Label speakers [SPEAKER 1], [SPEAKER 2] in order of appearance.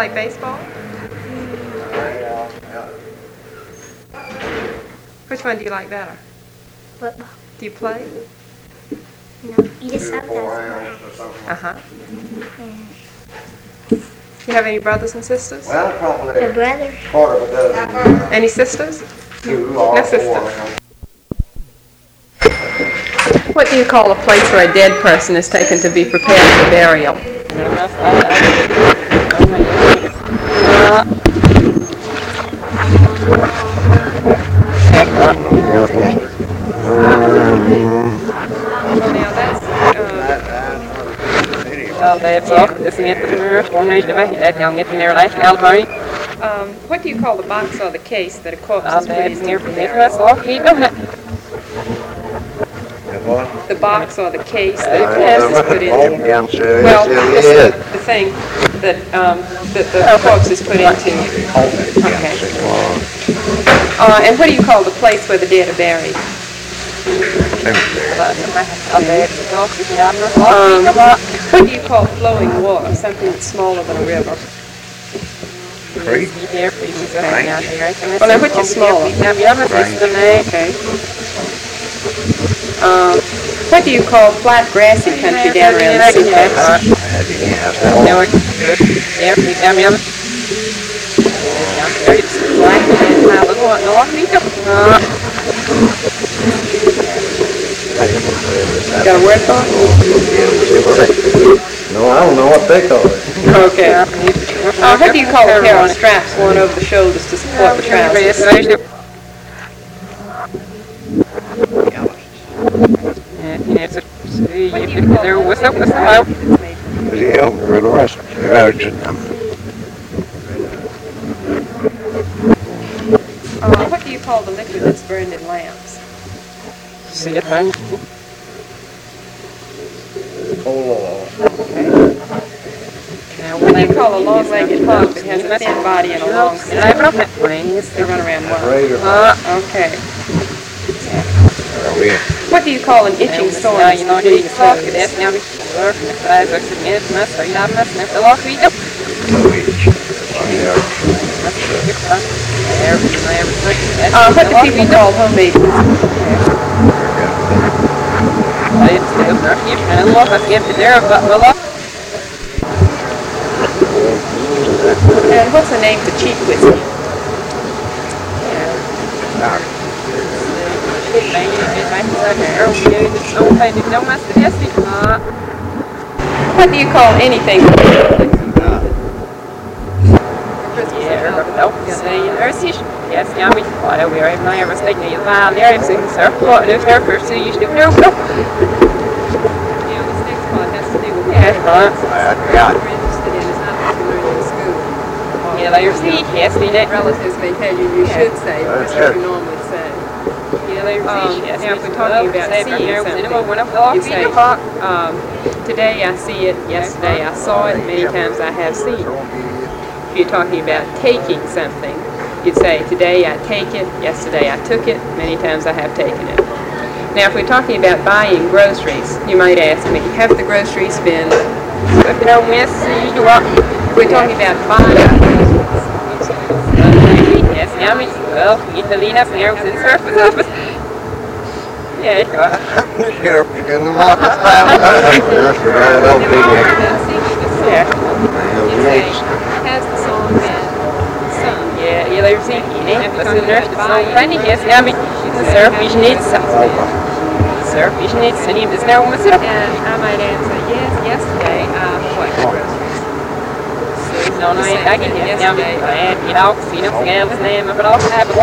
[SPEAKER 1] like baseball? Which one do you like better?
[SPEAKER 2] Football.
[SPEAKER 1] Do you play?
[SPEAKER 2] No, you just sometimes.
[SPEAKER 1] Uh-huh. You have any brothers and sisters?
[SPEAKER 3] Well, probably
[SPEAKER 2] The brother.
[SPEAKER 3] part of a dozen.
[SPEAKER 1] Any sisters?
[SPEAKER 3] Two or
[SPEAKER 1] No
[SPEAKER 3] four.
[SPEAKER 1] sister. What do you call a place where a dead person is taken to be prepared for burial? Now that's what do you call the box or the case that a corpse is put into? The box or the case that a corpse is put into. Well, the thing that the corpse is put into. Okay. And what do you call the place where the dead are buried? What do you call flowing water? Something that's smaller than a river.
[SPEAKER 3] Creek.
[SPEAKER 1] Well, now which is smaller? Okay. What do you call flat, grassy country down around the seacoast? Got a word for it?
[SPEAKER 3] No, I don't know what they call it.
[SPEAKER 1] Okay. What do you call a pair of straps worn over the shoulders to support the trousers? What do you call the liquid that's burned in lamps? What do you call a long-legged hog that has a thin body and a long snout? They run around one. Okay. What do you call an itching sore that's completely focused? What do people call homemade And what's the name for cheap whiskey? What do you call anything? Relatives may tell you should say, that's what you normally say. Now if we're talking about seeing something, you say, today I see it, yesterday I saw it, many times I have seen it. If you're talking about taking something, you'd say, today I take it, yesterday I took it, many times I have taken it. Now if we're talking about buying groceries, you might ask me, have the groceries been... If we're talking about buying groceries.
[SPEAKER 4] Well, Italina snares in surface. Yeah.
[SPEAKER 1] Has the song been sung?
[SPEAKER 4] Yeah, they're singing. But the nurse is so funny. Yes, I mean, the surface needs something. The surface needs to need this now.
[SPEAKER 1] And I might answer, yes, yesterday I bought groceries.
[SPEAKER 4] No, I can get yesterday. I had, you know, seen them, scams, name, but I'll have